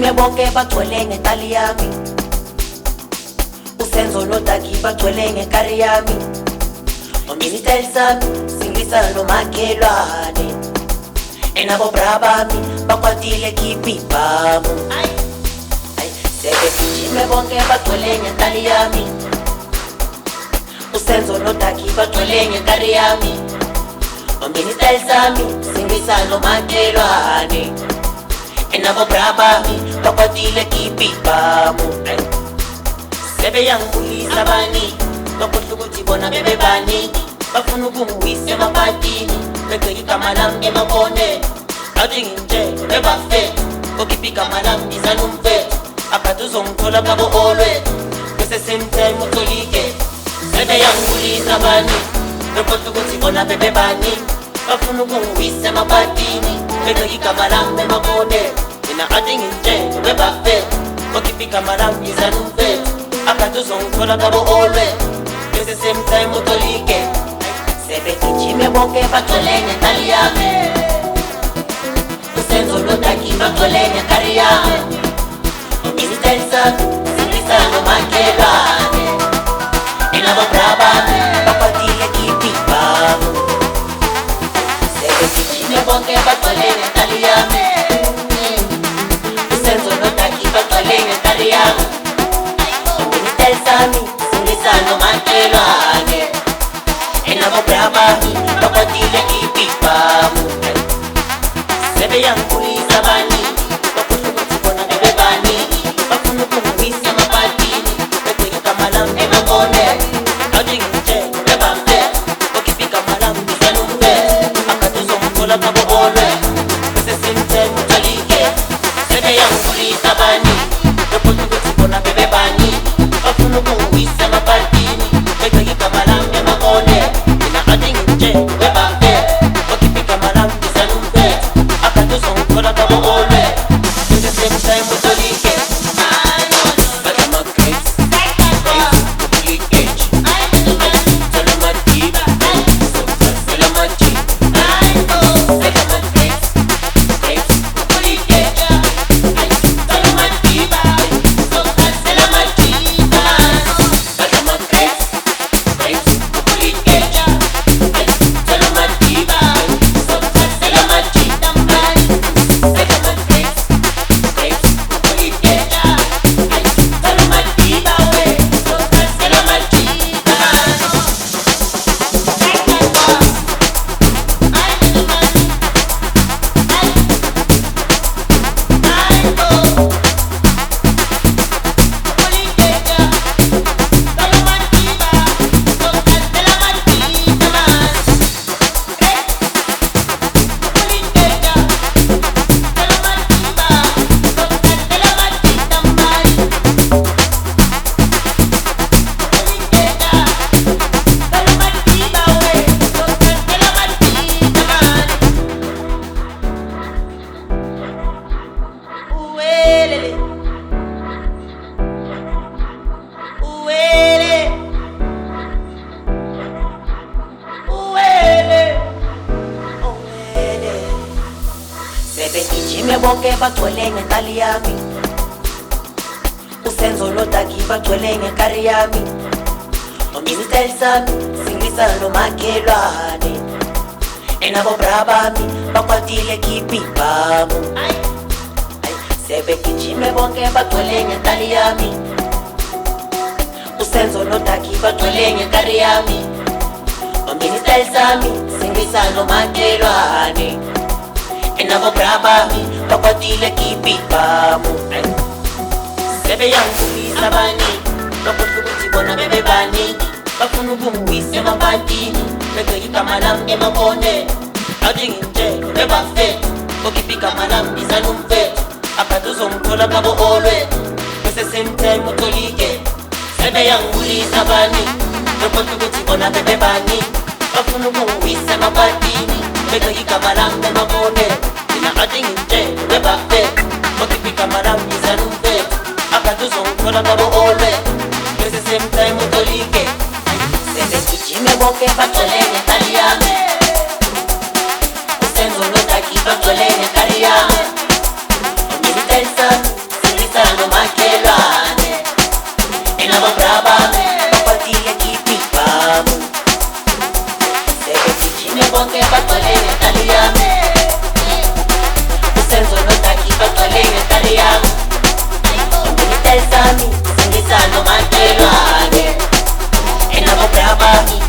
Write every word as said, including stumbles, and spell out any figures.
Bagijime bonke bagcwele ngetali yami, usenzo nodaki bagcwele ngekari yami. Omini sami singisa nomakhelwane, enabo brabami bakwatile kipipamu. Sebegijime bonke bagcwele ngetali yami, usenzo nodaki bagcwele ngekari yami. Omini sami singisa nomakhelwane, enabo brabami bakwatile kipipamu. Sebe yangulisa bani bakhohlwa ukuthi bona bebe bani, bafuna ukungiwisa emapatini begceke igama lami emabone. Athi ngintshele bebafethu kokhipha igama lami biza nomfethu, akade uzongithola kabo olwe bese same time utholike. Sebe yangulisa bani bakhohlwa ukuthi bona bebe bani, bafuna ukungiwisa emapatini begceke igama lami emabone. Mina athi ngintshele bebafethu kokhipha igama lami biza nomfethu, akade uzongithola kabo olwe bese same time utholike. Sebegijime bonke bagcwele ngetali yami, usenzo nodaki bagcwele ngekari yami. Omini sami singisa nomakhelwane, enabo brabami bakwatile kipipamu. Sebegijime bonke bagcwele ngetali yami, usenzo nodaki bagcwele ngekari yami. Omini sami singisa nomakhelwane, enabo brabami bakwatile kipipamu. Sebe yangulisa bani bakhohlwa ukuthi bona bebe bani, bafuna ukungiwisa emapatini begceke igama lami emabone. Athi ngintshele bebafethu kokhipha igama lami biza nomfethu, akade uzongithola kabo olwe bese same time utholike. Sebe yangulisa bani bakhohlwa ukuthi bona bebe bani, bafuna ukungiwisa emapatini begceke igama lami emabone. Mina athi ngintshele bebafethu kokhipha igama lami biza nomfethu, akade uzongithola kabo olwe bese same time utholike. Sebegijime bonke bagcwele ngetali yami, usenzo nodaki bagcwele ngekari yami. Omini sami singisa nomakhelwane, enabo brabami bakwatile kipipamu. Sebegijime bonke bagcwele ngetali yami, usenzo nodaki bagcwele ngekari yami. Omini sami singisa nomakhelwane, enabo brabami bakwatile kipipamu. Sebe yangulisa bani bakhohlwa ukuthi bona bebe bani, bafuna ukungiwisa emapatini begceke igama lami emabone. Athi ngintshele bebafethu kokhipha igama lami biza nomfethu, akade uzongithola kabo olwe bese same time utholike. Sebe yangulisa bani bakhohlwa ukuthi bona bebe bani, bafuna ukungiwisa emapatini begceke igama lami emabone. Mina athi ngintshele bebafethu kokhipha igama lami biza nomfethu, akade uzongithola kabo olwe bese same time utholike. Sebegijime bonke bagcwele ngetali yami, usenzo nodaki bagcwele ngekari yami. Omini sami bonke bagcwele ngenkani yami. Usenzo noTaki bagcwele ngenkani yami. Ombeni style sami singisa nomakhelwane. Enabo braba